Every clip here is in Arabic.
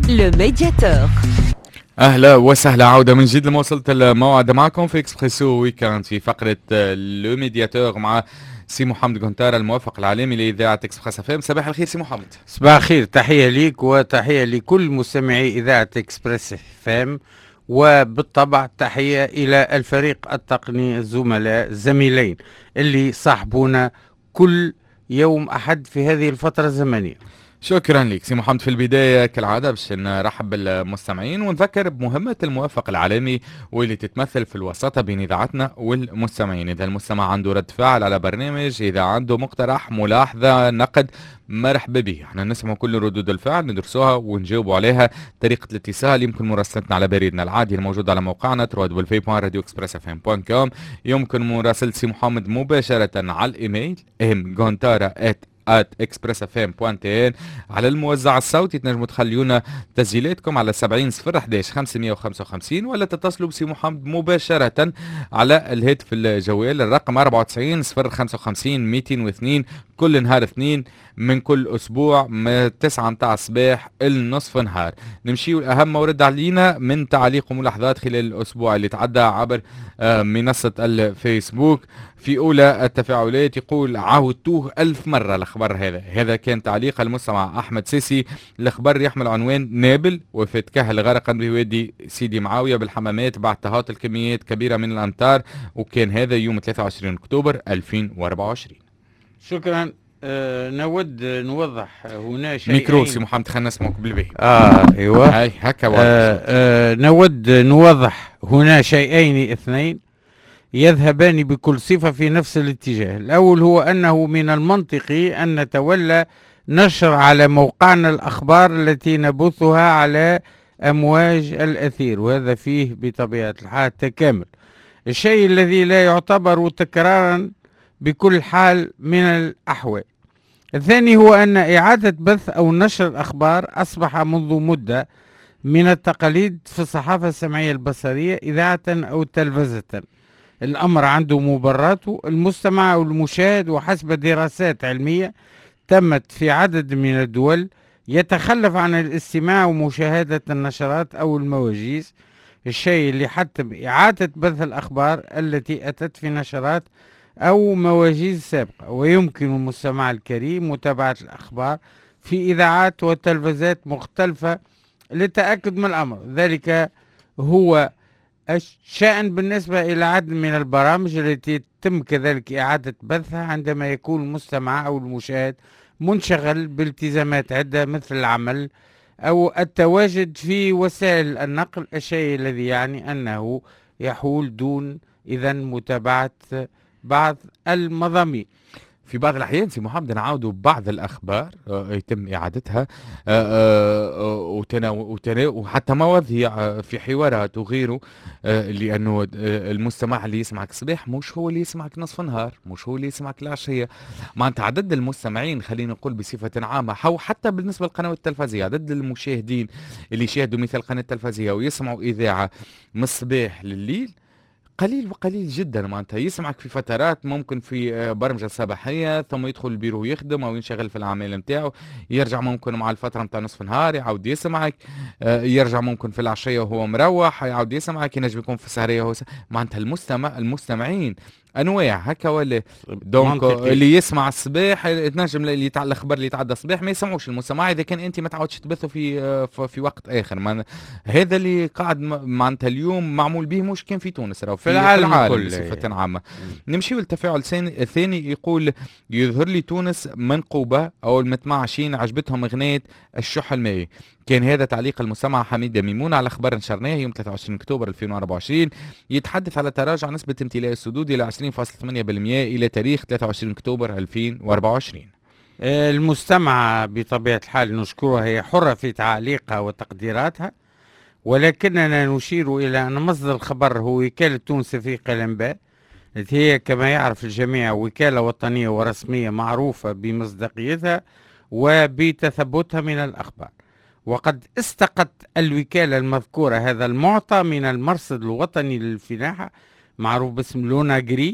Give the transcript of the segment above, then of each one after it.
Le médiateur. اهلا وسهلا، عوده من جديد لما وصلت الموعد معكم في اكسبريسو ويكاند في فقره لو ميدياتور مع سي محمد كونتار الموفق العالمي لاذاعه اكسبريس اف ام. صباح الخير سي محمد. صباح الخير، تحية ليك وتحية لكل مستمعي إذاعة إكسبريس فام، وبالطبع تحية إلى الفريق التقني الزميلين اللي صاحبونا كل يوم أحد في هذه الفترة الزمنية. شكرا لك سي محمد. في البدايه كالعاده باش نرحب بالمستمعين ونذكر بمهمه الموفق العالمي واللي تتمثل في الوساطه بين اذاعتنا والمستمعين. اذا المستمع عنده رد فعل على برنامج، اذا عنده مقترح، ملاحظه، نقد، مرحبا به. احنا نسمع كل ردود الفعل، ندرسوها ونجاوبوا عليها. طريقه الاتصال يمكن مراسلتنا على بريدنا العادي الموجود على موقعنا www.radioexpressfm.com. يمكن مراسله سي محمد مباشره على الايميل @expressfm.tn. على الموزع الصوتي تنجموا تخليونا تسجيلاتكم على 70 011 555 ولا تتصلوا بسي محمد مباشرة على الهاتف الجوال الرقم 94 055 202 كل نهار اثنين من كل اسبوع من 9 متاع الصباح النصف نهار. نمشيو اهم ما ورد علينا من تعليق وملاحظات خلال الاسبوع اللي تعدى عبر منصة الفيسبوك. في اولى التفاعلات يقول عاودتوه 1000 مرة الخبر هذا كان تعليق المستمع احمد سيسي. الخبر يحمل عنوان نابل وفاة كهل غرقا بوادي سيدي معاوية بالحمامات بعد تهاطل كميات كبيرة من الامطار، وكان هذا يوم 23 اكتوبر 2024. شكرا. نود نوضح هنا شيئين. ميكرو سي محمد، خلينا نسمعك بالباهي. ايوه هاي هكا نود نوضح هنا شيئين اثنين يذهبان بكل صفة في نفس الاتجاه. الأول هو أنه من المنطقي أن نتولى نشر على موقعنا الأخبار التي نبثها على أمواج الأثير، وهذا فيه بطبيعة الحال تكامل. الشيء الذي لا يعتبر تكرارا بكل حال من الأحوال. الثاني هو أن إعادة بث أو نشر الأخبار أصبح منذ مدة من التقاليد في الصحافة السمعية البصرية إذاعة أو تلفزة. الأمر عنده مبرراته. المستمع أو المشاهد وحسب دراسات علمية تمت في عدد من الدول يتخلف عن الاستماع ومشاهدة النشرات أو المواجيز، الشيء اللي حتم إعادة بث الأخبار التي أتت في نشرات أو مواجيز سابقة. ويمكن المستمع الكريم متابعة الأخبار في إذاعات وتلفزات مختلفة للتأكد من الأمر. ذلك هو الشأن بالنسبة إلى عدد من البرامج التي يتم كذلك إعادة بثها عندما يكون المستمع أو المشاهد منشغل بالتزامات عدة مثل العمل أو التواجد في وسائل النقل، الشيء الذي يعني أنه يحول دون إذن متابعة بعض المضامين. في بعض الأحيان سي محمد نعاودوا بعض الأخبار يتم إعادتها وحتى مواضيع في حوارات وغيره، لأنه المستمع اللي يسمعك الصباح مش هو اللي يسمعك نصف النهار، مش هو اللي يسمعك العشية. معناتها عدد المستمعين خلينا نقول بصفة عامة، أو حتى بالنسبة للقنوات التلفزية عدد المشاهدين اللي يشاهدوا مثل قناة التلفزية ويسمعوا إذاعة من الصباح لليل قليل وقليل جدا. معناتها يسمعك في فترات ممكن في برمجة صباحية، ثم يدخل البيرو يخدم او ينشغل في الاعمال نتاعو، يرجع ممكن مع الفترة نتاع نصف نهار يعاود يسمعك، يرجع ممكن في العشية وهو مروح يعاود يسمعك، ينجم يكون في السهرية هو معناتها المستمعين انواع هكا ولا دونك اللي يسمع الصباح تنجم اللي الاخبار اللي يتعدى الصباح ما يسمعوش المستمع اذا كان انت ما تعودش تبثه في وقت اخر. هذا اللي قاعد معناتها اليوم معمول به مش كان في تونس راهو في العالم بصفة عامة. نمشي للتفاعل الثاني يقول يظهر لي تونس منقوبة او المتمعشين عجبتهم اغنية الشح المائي. كان هذا تعليق المستمع حميدة ميمون على خبر نشرناه يوم 23 اكتوبر 2024 يتحدث على تراجع نسبة امتلاء السدود الى 20.8% الى تاريخ 23 اكتوبر 2024. المستمع بطبيعة الحال نشكرها، هي حرة في تعليقها وتقديراتها، ولكننا نشير إلى أن مصدر الخبر هو وكالة تونس في الأنباء، التي هي كما يعرف الجميع وكالة وطنية ورسمية معروفة بمصداقيتها وبتثبتها من الأخبار. وقد استقت الوكالة المذكورة هذا المعطى من المرصد الوطني للفلاحة معروف باسم لوناجري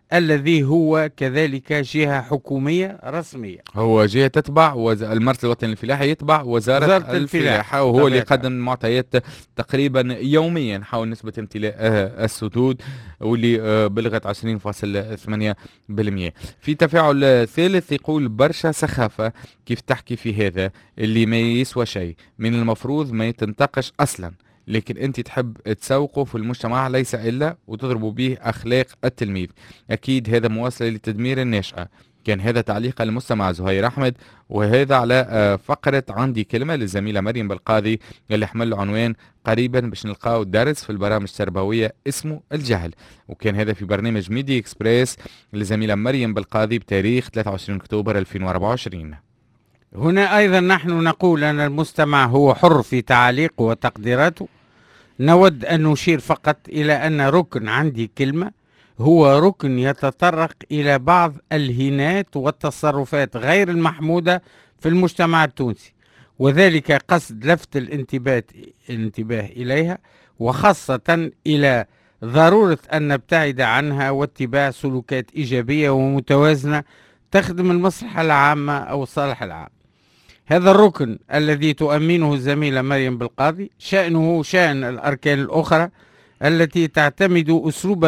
الذي هو كذلك جهة حكومية رسمية. هو جهة تتبع المركز الوطني للفلاحة، يتبع وزارة الفلاحة، وهو اللي يقدم معطيات تقريبا يوميا حول نسبة امتلاء السدود، واللي بلغت 20.8%. في تفاعل ثالث يقول برشا سخافة كيف تحكي في هذا اللي ما يسوى شيء، من المفروض ما يتنتقش أصلا، لكن انت تحب تسوقه في المجتمع ليس الا وتضربوا به اخلاق التلميذ. اكيد هذا موصل لتدمير النشأة. كان هذا تعليق المستمع زهير احمد، وهذا على فقرة عندي كلمة للزميلة مريم بالقاضي اللي حمل له عنوان قريبا باش نلقاو درس في البرامج التربوية اسمه الجهل، وكان هذا في برنامج ميدي اكسبريس للزميلة مريم بالقاضي بتاريخ 23 اكتوبر 2024. هنا أيضا نحن نقول أن المستمع هو حر في تعليقه وتقديراته. نود أن نشير فقط إلى أن ركن عندي كلمة هو ركن يتطرق إلى بعض الهينات والتصرفات غير المحمودة في المجتمع التونسي، وذلك قصد لفت الانتباه إليها، وخاصة إلى ضرورة أن نبتعد عنها واتباع سلوكات إيجابية ومتوازنة تخدم المصلحة العامة أو الصالح العام. هذا الركن الذي تؤمنه الزميلة مريم بالقاضي شأنه شأن الأركان الأخرى التي تعتمد أسلوبا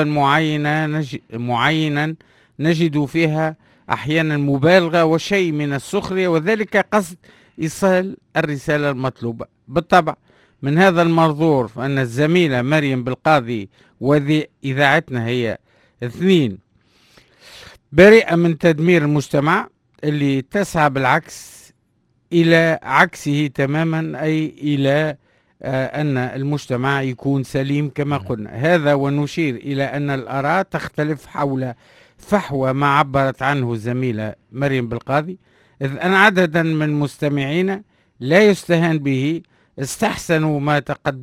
معينا نجد فيها أحيانا مبالغة وشيء من السخرية، وذلك قصد إيصال الرسالة المطلوبة. بالطبع من هذا المنظور فأن الزميلة مريم بالقاضي وذي إذاعتنا هي اثنين بريئة من تدمير المجتمع، اللي تسعى بالعكس إلى عكسه تماما، أي إلى أن المجتمع يكون سليم كما قلنا هذا. ونشير إلى أن الآراء تختلف حول فحوى ما عبرت عنه الزميلة مريم بالقاضي، إذ أن عددا من مستمعينا لا يستهان به استحسنوا ما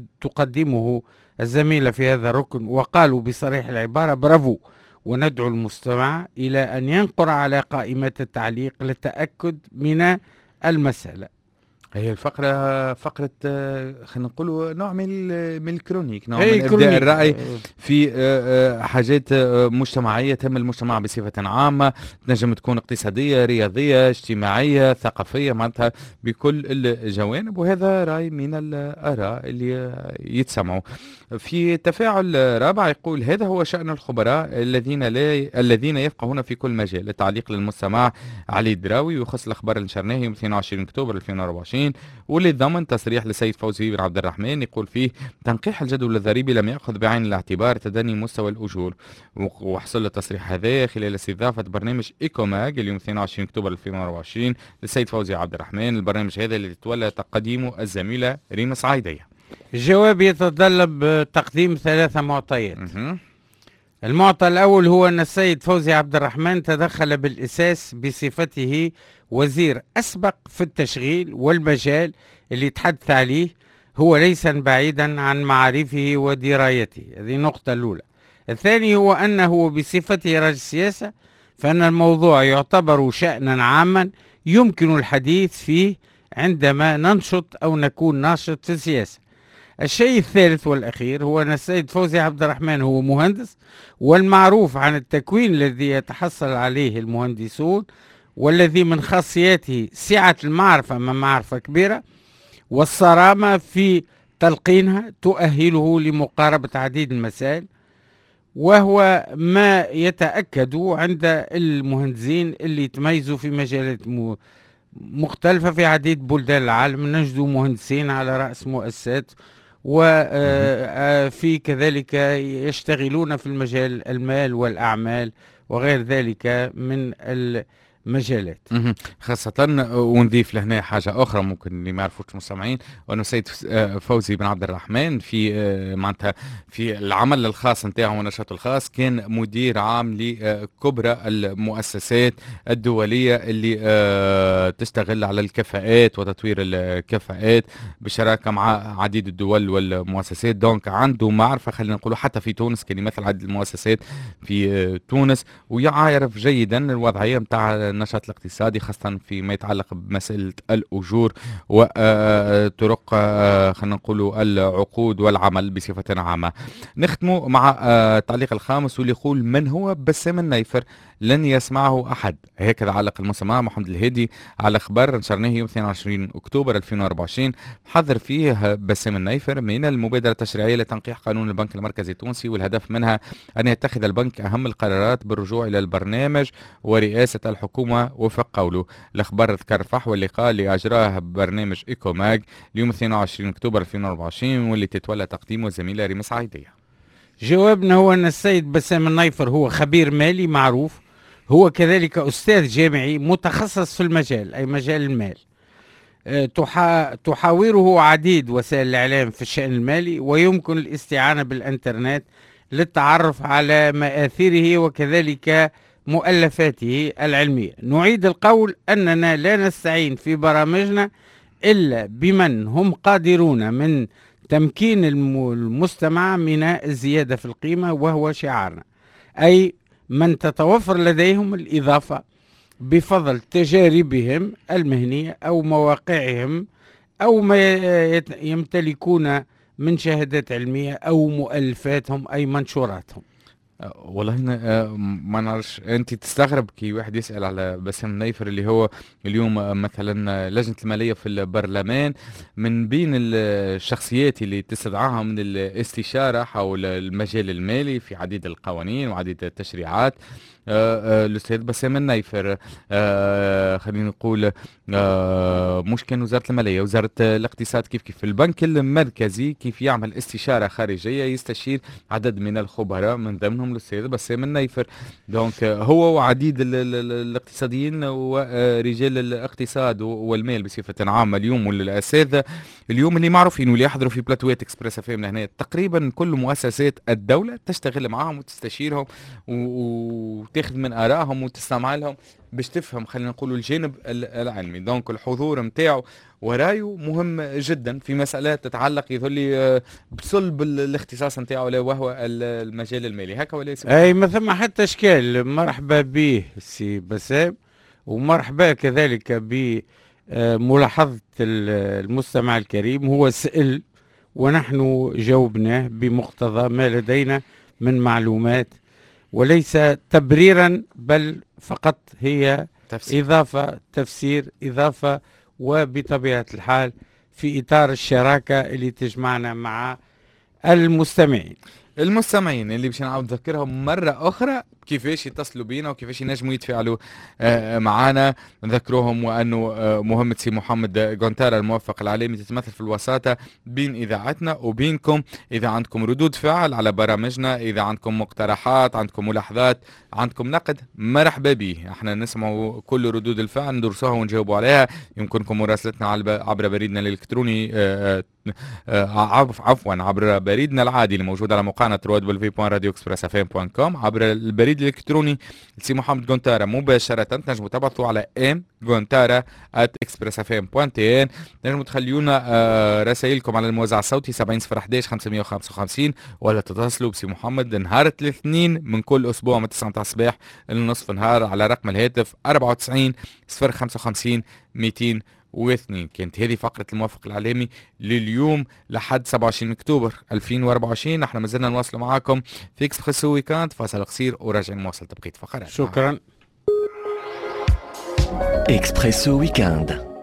تقدمه الزميلة في هذا الركن، وقالوا بصريح العبارة برافو، وندعو المستمع إلى أن ينقر على قائمة التعليق للتأكد من المسألة. هي الفقرة فقرة خلينا نقولوا نوع من الكرونيك، نوع من كرونيك. إبداء الرأي في حاجات مجتمعية تهم المجتمع بصفة عامة، تنجم تكون اقتصادية، رياضية، اجتماعية، ثقافية، معناتها بكل الجوانب، وهذا رأي من الآراء اللي يتسمعوا. في تفاعل رابع يقول هذا هو شأن الخبراء الذين يفقهون في كل مجال. التعليق للمستمع علي الدراوي ويخص الأخبار اللي نشرناها يوم 22 أكتوبر 2024، واللي ضمن تصريح للسيد فوزي بن عبد الرحمن يقول فيه تنقيح الجدول الضريبي لم يأخذ بعين الاعتبار تدني مستوى الأجور. وحصل التصريح هذا خلال استضافة برنامج إيكوماج اليوم 22 أكتوبر 2024 للسيد فوزي عبد الرحمن. البرنامج هذا اللي تولى تقديمه الزميلة ريم صعيدية. الجواب يتطلب تقديم 3 معطيات. المعطى الأول هو أن السيد فوزي عبد الرحمن تدخل بالأساس بصفته وزير أسبق في التشغيل، والمجال اللي تحدث عليه هو ليس بعيدا عن معارفه ودرايته. هذه النقطة الأولى. الثاني هو أنه بصفته رجل سياسة فإن الموضوع يعتبر شأنا عاما يمكن الحديث فيه عندما ننشط أو نكون ناشط في السياسة. الشيء الثالث والأخير هو أن السيد فوزي عبد الرحمن هو مهندس، والمعروف عن التكوين الذي يتحصل عليه المهندسون، والذي من خاصياته سعة المعرفة من معرفة كبيرة والصرامة في تلقينها تؤهله لمقاربة عديد المسائل، وهو ما يتأكد عند المهندسين اللي تميزوا في مجالات مختلفة في عديد بلدان العالم. نجد مهندسين على رأس مؤسسات، وفي كذلك يشتغلون في المجال المال والأعمال وغير ذلك من المجالات. خاصة ونضيف لهنا حاجة أخرى ممكن اللي ما يعرفوش المستمعين، وأنه السيد فوزي بن عبد الرحمن في معناتها في العمل الخاص نتاعه ونشاطه الخاص كان مدير عام لكبرى المؤسسات الدولية اللي تشتغل على الكفاءات وتطوير الكفاءات بشراكة مع عديد الدول والمؤسسات. دونك عنده معرفة خلينا نقول حتى في تونس كان يمثل عدد المؤسسات في تونس، ويعرف جيدا الوضعية متاع النشاط الاقتصادي، خاصة فيما يتعلق بمسألة الأجور وطرق خلينا نقولوا العقود والعمل بصفة عامة. نختم مع التعليق الخامس واللي يقول: من هو بسام النيفر؟ لن يسمعه أحد. هكذا علق المستمع محمد الهادي على خبر نشرناه يوم 22 أكتوبر 2024 حذر فيه بسام النيفر من المبادرة التشريعية لتنقيح قانون البنك المركزي التونسي، والهدف منها أن يتخذ البنك أهم القرارات بالرجوع إلى البرنامج ورئاسة الحكومة وفق قوله. الخبر ذكر فحوى اللقاء اللي أجراه برنامج إيكوماج اليوم 22 أكتوبر 2024 واللي تتولى تقديمه الزميلة ريم سعيدية. جوابنا هو أن السيد بسام النيفر هو خبير مالي معروف، هو كذلك أستاذ جامعي متخصص في المجال أي مجال المال. تحاوره عديد وسائل الإعلام في الشأن المالي، ويمكن الاستعانة بالإنترنت للتعرف على مآثيره وكذلك مؤلفاته العلمية. نعيد القول أننا لا نستعين في برامجنا إلا بمن هم قادرون من تمكين المستمع من الزيادة في القيمة، وهو شعارنا، أي من تتوفر لديهم الإضافة بفضل تجاربهم المهنية أو مواقعهم أو ما يمتلكون من شهادات علمية أو مؤلفاتهم أي منشوراتهم. والله ما نعرفش، انت تستغرب كي واحد يسأل على بسام النيفر اللي هو اليوم مثلا لجنة المالية في البرلمان، من بين الشخصيات اللي تستدعاها من الاستشارة حول المجال المالي في عديد القوانين وعديد التشريعات الأستاذ بسام النيفر. خلينا نقول مش كان وزارة المالية، وزارة الاقتصاد كيف البنك المركزي كيف يعمل استشارة خارجية يستشير عدد من الخبراء من ضمنهم الأستاذ بسام النيفر. دونك هو وعديد الاقتصاديين ورجال الاقتصاد والمال بصفة عامة اليوم والأساتذة اليوم اللي معروفين واللي يحضروا في بلاتوات اكسبريس اف ام هنا، تقريبا كل مؤسسات الدولة تشتغل معهم وتستشيرهم وتاخذ من آرائهم وتستمع لهم باش تفهم خلينا نقولوا الجانب العلمي. دونك الحضور نتاعو ورايو مهم جدا في مسألة تتعلق يظهر لي بصلب الاختصاص نتاعو وهو المجال المالي. هكا ولا اي ما ثم حتى اشكال. مرحبا به سي بسام، ومرحبا كذلك بملاحظة المستمع الكريم. هو سئل ونحن جاوبناه بمقتضى ما لدينا من معلومات، وليس تبريرا بل فقط هي تفسير. إضافة تفسير إضافة، وبطبيعة الحال في إطار الشراكة اللي تجمعنا مع المستمعين اللي باش نعاود نذكرهم مرة أخرى كيفاش يتصلوا بينا وكيفاش ينجموا يتفاعلوا معنا. نذكروهم وأنه مهمة سي محمد غونتارا الموفق العالمي تتمثل في الوساطة بين إذاعتنا وبينكم. إذا عندكم ردود فعل على برامجنا، إذا عندكم مقترحات، عندكم ملاحظات، عندكم نقد، مرحبا به. احنا نسمعوا كل ردود الفعل ندرسوها ونجاوبوا عليها. يمكنكم مراسلتنا عبر بريدنا الإلكتروني عفوا عبر بريدنا العادي اللي موجود على موقعنا www.radioexpressfm.com، عبر البريد الإلكتروني لسي محمد غونتارا مباشرة تنجموا تبعثوا على mgontara@expressfm.tn. تنجموا تخليونا رسائلكم على الموزع الصوتي 70 555 ولا تتصلوا بسي محمد نهار الاثنين من كل أسبوع من 9 الصباح لنصف نهار على رقم الهاتف 94 055 202. كانت هذه فقرة الموافق العالمي لليوم لحد 27 أكتوبر 2024. احنا مازلنا نواصل معاكم في اكسبريسو ويكاند، فاصل قصير وراجع نواصل بقية فقرات. شكرا. اكسبريسو ويكاند.